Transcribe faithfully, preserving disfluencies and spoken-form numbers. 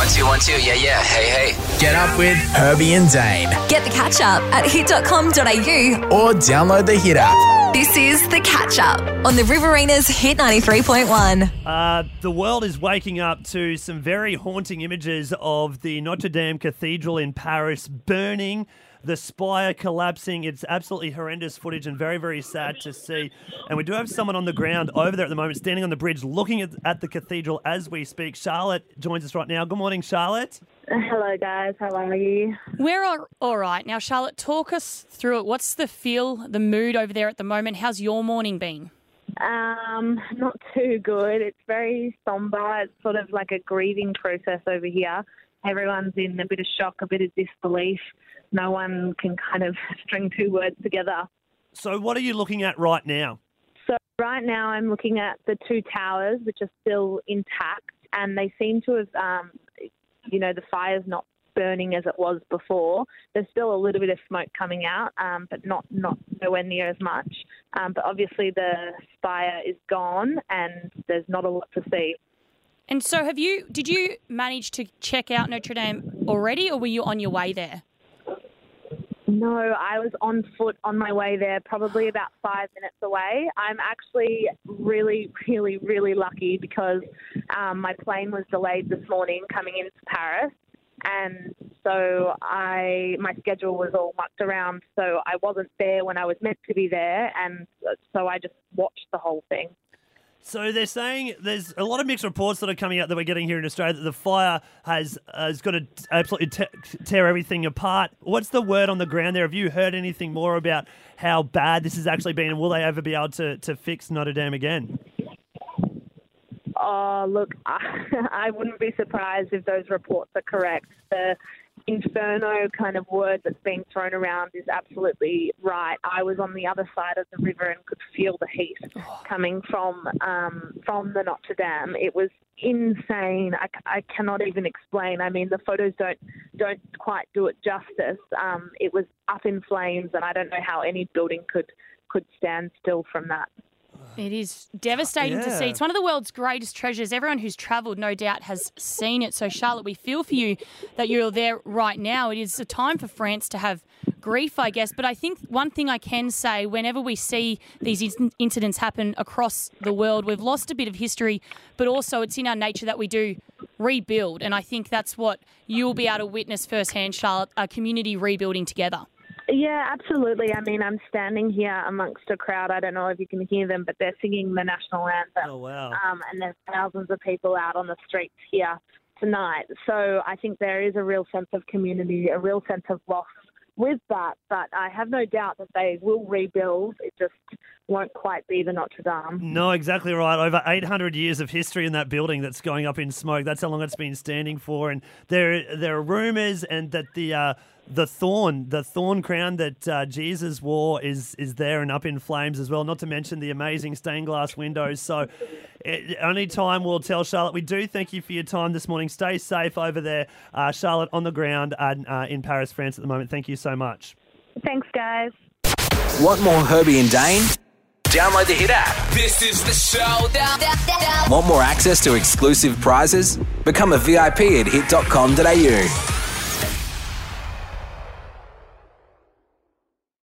One, two, one, two. Yeah, yeah. Hey, hey. Get up with Herbie and Dane. Get the catch up at hit dot com dot a u or download the Hit app. This is The Catch Up on the Riverina's Hit ninety-three point one. Uh, the world is waking up to some very haunting images of the Notre Dame Cathedral in Paris burning, the spire collapsing. It's absolutely horrendous footage and very, very sad to see. And we do have someone on the ground over there at the moment, standing on the bridge, looking at, at the cathedral as we speak. Charlotte joins us right now. Good morning, Charlotte. Hello, guys. How are you? We're all, all right. Now, Charlotte, talk us through it. What's the feel, the mood over there at the moment? How's your morning been? Um, not too good. It's very somber. It's sort of like a grieving process over here. Everyone's in a bit of shock, a bit of disbelief. No one can kind of string two words together. So what are you looking at right now? So right now I'm looking at the two towers, which are still intact, and they seem to have, um, you know, the fire's not burning as it was before. There's still a little bit of smoke coming out, um, but not, not nowhere near as much. Um, but obviously the spire is gone and there's not a lot to see. And so have you, did you manage to check out Notre Dame already, or were you on your way there? No, I was on foot on my way there, probably about five minutes away. I'm actually really, really, really lucky because um, my plane was delayed this morning coming into Paris. And so I, my schedule was all mucked around, so I wasn't there when I was meant to be there, and so I just watched the whole thing. So they're saying there's a lot of mixed reports that are coming out that we're getting here in Australia that the fire has has got to absolutely te- tear everything apart. What's the word on the ground there? Have you heard anything more about how bad this has actually been, and will they ever be able to, to fix Notre Dame again? Oh, look, I, I wouldn't be surprised if those reports are correct. The inferno kind of word that's being thrown around is absolutely right. I was on the other side of the river and could feel the heat coming from um, from the Notre Dame. It was insane. I, I cannot even explain. I mean, the photos don't don't quite do it justice. Um, it was up in flames, and I don't know how any building could could stand still from that. It is devastating yeah. to see. It's one of the world's greatest treasures. Everyone who's travelled, no doubt, has seen it. So, Charlotte, we feel for you that you're there right now. It is a time for France to have grief, I guess. But I think one thing I can say, whenever we see these in- incidents happen across the world, we've lost a bit of history, but also it's in our nature that we do rebuild. And I think that's what you'll be able to witness firsthand, Charlotte, a community rebuilding together. Yeah, absolutely. I mean, I'm standing here amongst a crowd. I don't know if you can hear them, but they're singing the national anthem. Oh, wow. Um, and there's thousands of people out on the streets here tonight. So I think there is a real sense of community, a real sense of loss with that. But I have no doubt that they will rebuild. It just won't quite be the Notre Dame. No, exactly right. Over eight hundred years of history in that building that's going up in smoke. That's how long it's been standing for. And there, there are rumours and that the uh, the thorn, the thorn crown that uh, Jesus wore is is there and up in flames as well. Not to mention the amazing stained glass windows. So it, only time will tell, Charlotte. We do thank you for your time this morning. Stay safe over there, uh, Charlotte, on the ground uh, uh, in Paris, France at the moment. Thank you so much. Thanks, guys. Want more Herbie and Dane? Download the Hit app. This is the showdown. Want more access to exclusive prizes? Become a V I P at hit dot com dot a u.